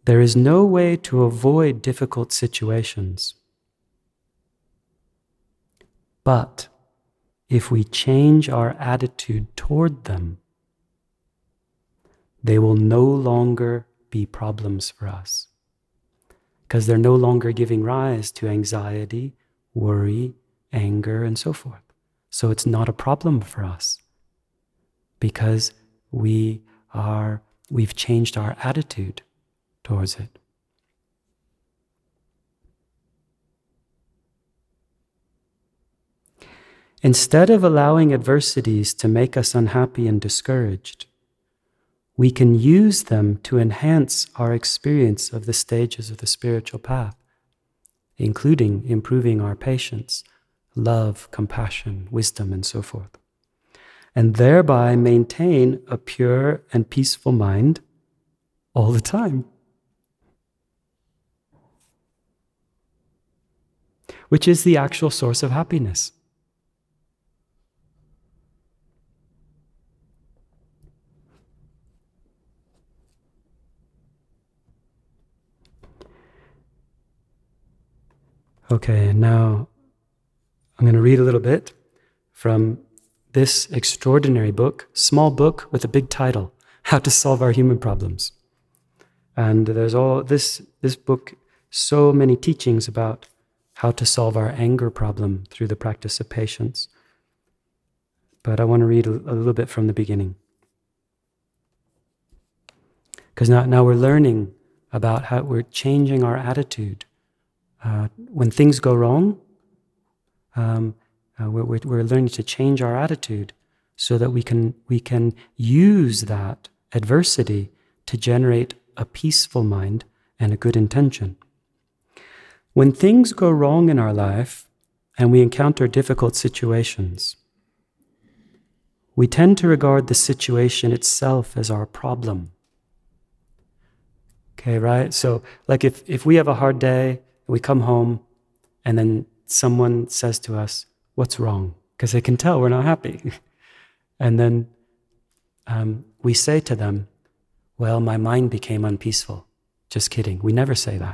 There is no way to avoid difficult situations. But if we change our attitude toward them, they will no longer be problems for us, because they're no longer giving rise to anxiety, worry, anger, and so forth. So it's not a problem for us, because we've changed our attitude towards it. Instead of allowing adversities to make us unhappy and discouraged, we can use them to enhance our experience of the stages of the spiritual path, including improving our patience, love, compassion, wisdom, and so forth, and thereby maintain a pure and peaceful mind all the time, which is the actual source of happiness. Okay, and now I'm going to read a little bit from this extraordinary book, small book with a big title, How to Solve Our Human Problems. And there's all this book, so many teachings about how to solve our anger problem through the practice of patience. But I want to read a little bit from the beginning. Because now we're learning about how we're changing our attitude. When things go wrong, we're learning to change our attitude so that we can use that adversity to generate a peaceful mind and a good intention. When things go wrong in our life and we encounter difficult situations, we tend to regard the situation itself as our problem. Okay, right? So like if we have a hard day, we come home and then someone says to us, "What's wrong?" Because they can tell we're not happy. And then we say to them, "Well, my mind became unpeaceful." Just kidding. We never say that.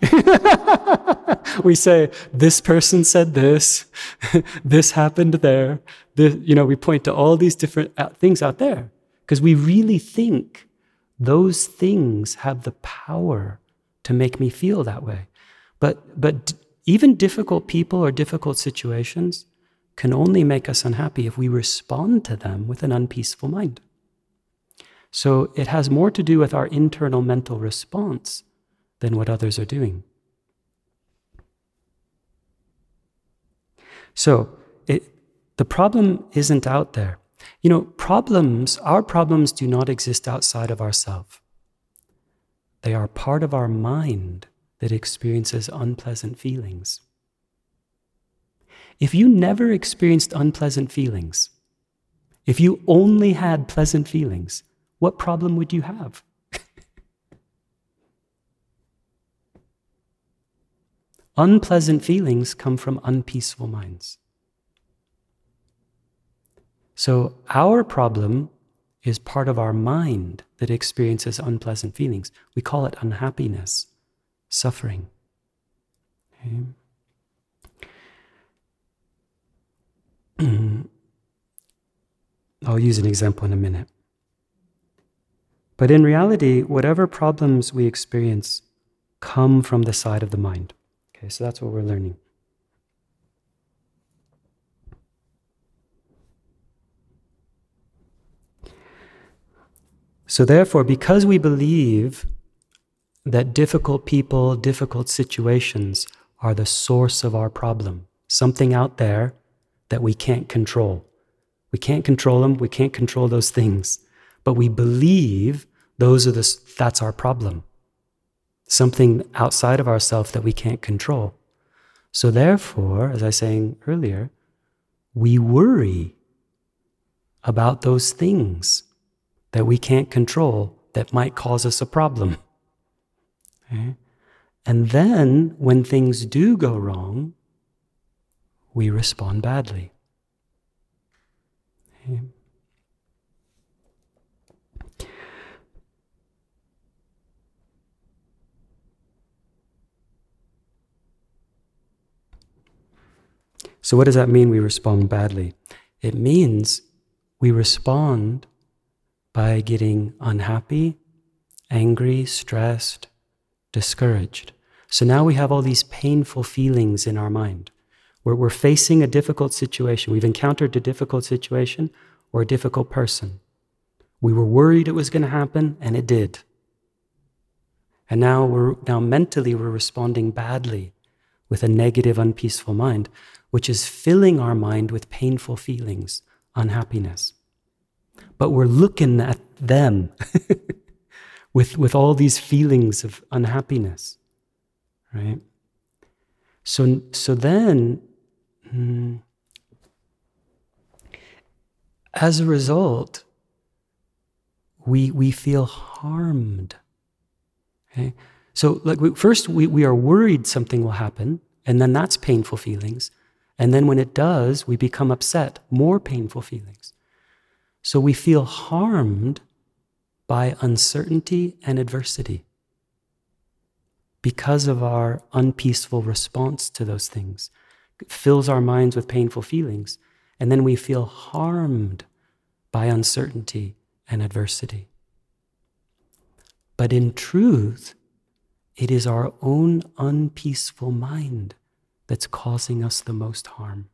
We say, "This person said this, this happened there." We point to all these different things out there because we really think those things have the power to make me feel that way. But even difficult people or difficult situations can only make us unhappy if we respond to them with an unpeaceful mind. So it has more to do with our internal mental response than what others are doing. So the problem isn't out there. Our problems do not exist outside of ourselves. They are part of our mind that experiences unpleasant feelings. If you never experienced unpleasant feelings, if you only had pleasant feelings, what problem would you have? Unpleasant feelings come from unpeaceful minds. So our problem is part of our mind that experiences unpleasant feelings. We call it unhappiness, suffering. Okay. I'll use an example in a minute. But in reality, whatever problems we experience come from the side of the mind. Okay, so that's what we're learning. So therefore, because we believe that difficult people, difficult situations are the source of our problem, something out there that we can't control. We can't control them, we can't control those things, but we believe that's our problem. Something outside of ourselves that we can't control. So therefore, as I was saying earlier, we worry about those things that we can't control that might cause us a problem. Okay? And then when things do go wrong, we respond badly. Okay? So what does that mean, we respond badly? It means we respond by getting unhappy, angry, stressed, discouraged. So now we have all these painful feelings in our mind. We're facing a difficult situation. We've encountered a difficult situation or a difficult person. We were worried it was going to happen, and it did. And now mentally we're responding badly with a negative, unpeaceful mind, which is filling our mind with painful feelings, unhappiness. But we're looking at them with all these feelings of unhappiness, right? So then, as a result, we feel harmed. Okay? So first we are worried something will happen, and then that's painful feelings. And then when it does, we become upset, more painful feelings. So we feel harmed by uncertainty and adversity because of our unpeaceful response to those things. It fills our minds with painful feelings, and then we feel harmed by uncertainty and adversity. But in truth, it is our own unpeaceful mind that's causing us the most harm.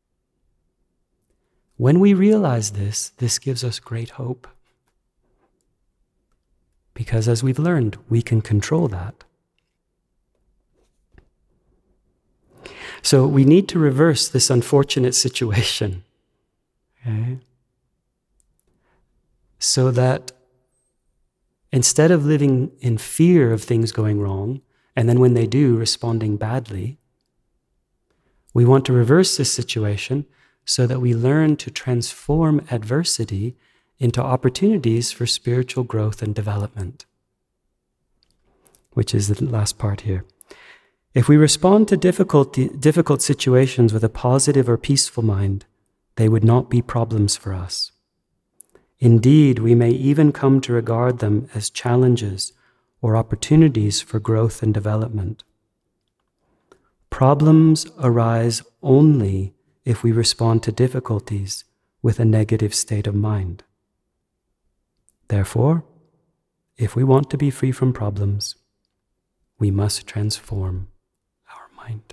When we realize this gives us great hope. Because as we've learned, we can control that. So we need to reverse this unfortunate situation, okay? So that instead of living in fear of things going wrong, and then when they do, responding badly, we want to reverse this situation so that we learn to transform adversity into opportunities for spiritual growth and development, which is the last part here. If we respond to difficult situations with a positive or peaceful mind, they would not be problems for us. Indeed, we may even come to regard them as challenges or opportunities for growth and development. Problems arise only if we respond to difficulties with a negative state of mind. Therefore, if we want to be free from problems, we must transform our mind.